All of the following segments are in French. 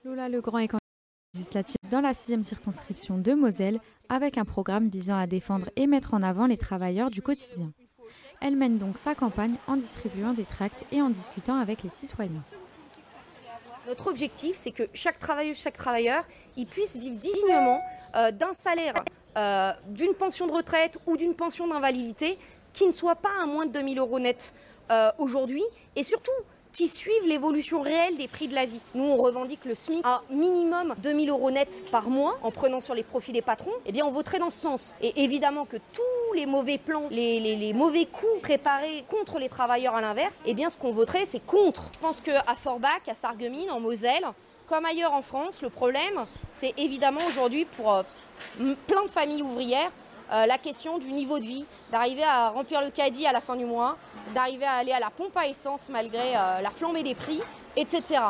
Lola Legrand est candidate législative dans la 6e circonscription de Moselle avec un programme visant à défendre et mettre en avant les travailleurs du quotidien. Elle mène donc sa campagne en distribuant des tracts et en discutant avec les citoyens. Notre objectif, c'est que chaque travailleuse, chaque travailleur, il puisse vivre dignement d'un salaire, d'une pension de retraite ou d'une pension d'invalidité qui ne soit pas à moins de 2 000 € net aujourd'hui et surtout qui suivent l'évolution réelle des prix de la vie. Nous, on revendique le SMIC à minimum 2 000 € net par mois en prenant sur les profits des patrons. Eh bien, on voterait dans ce sens. Et évidemment que tous les mauvais plans, les mauvais coups préparés contre les travailleurs à l'inverse, eh bien, ce qu'on voterait, c'est contre. Je pense qu'à Forbach, à Sarreguemines, en Moselle, comme ailleurs en France, le problème, c'est évidemment aujourd'hui pour plein de familles ouvrières, la question du niveau de vie, d'arriver à remplir le caddie à la fin du mois, d'arriver à aller à la pompe à essence malgré la flambée des prix, etc.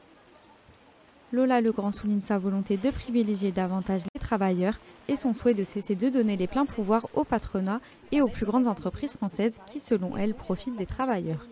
Lola Legrand souligne sa volonté de privilégier davantage les travailleurs et son souhait de cesser de donner les pleins pouvoirs au patronat et aux plus grandes entreprises françaises qui, selon elle, profitent des travailleurs.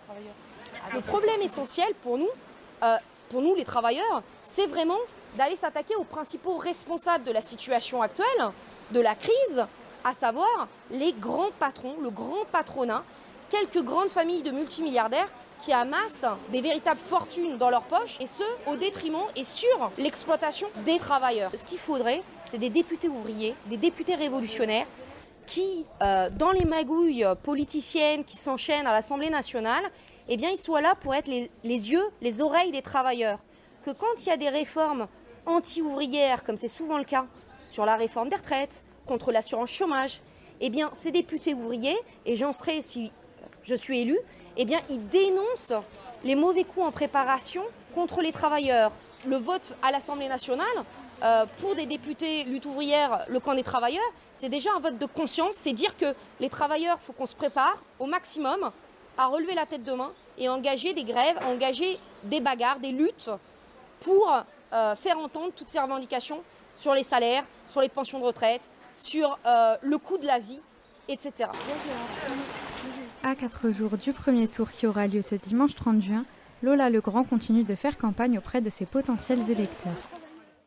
Le problème essentiel pour nous les travailleurs, c'est vraiment d'aller s'attaquer aux principaux responsables de la situation actuelle, de la crise, à savoir les grands patrons, le grand patronat, quelques grandes familles de multimilliardaires qui amassent des véritables fortunes dans leurs poches, et ce, au détriment et sur l'exploitation des travailleurs. Ce qu'il faudrait, c'est des députés ouvriers, des députés révolutionnaires, qui, dans les magouilles politiciennes qui s'enchaînent à l'Assemblée nationale, eh bien, ils soient là pour être les yeux, les oreilles des travailleurs. Que quand il y a des réformes anti-ouvrières, comme c'est souvent le cas, sur la réforme des retraites, contre l'assurance chômage, eh bien, ces députés ouvriers, et j'en serai si je suis élue, eh bien, ils dénoncent les mauvais coups en préparation contre les travailleurs. Le vote à l'Assemblée nationale, pour des députés lutte ouvrière, le camp des travailleurs, c'est déjà un vote de conscience, c'est dire que les travailleurs, il faut qu'on se prépare au maximum à relever la tête demain et engager des grèves, engager des bagarres, des luttes pour faire entendre toutes ces revendications sur les salaires, sur les pensions de retraite, sur le coût de la vie, etc. À 4 jours du premier tour qui aura lieu ce dimanche 30 juin, Lola Legrand continue de faire campagne auprès de ses potentiels électeurs.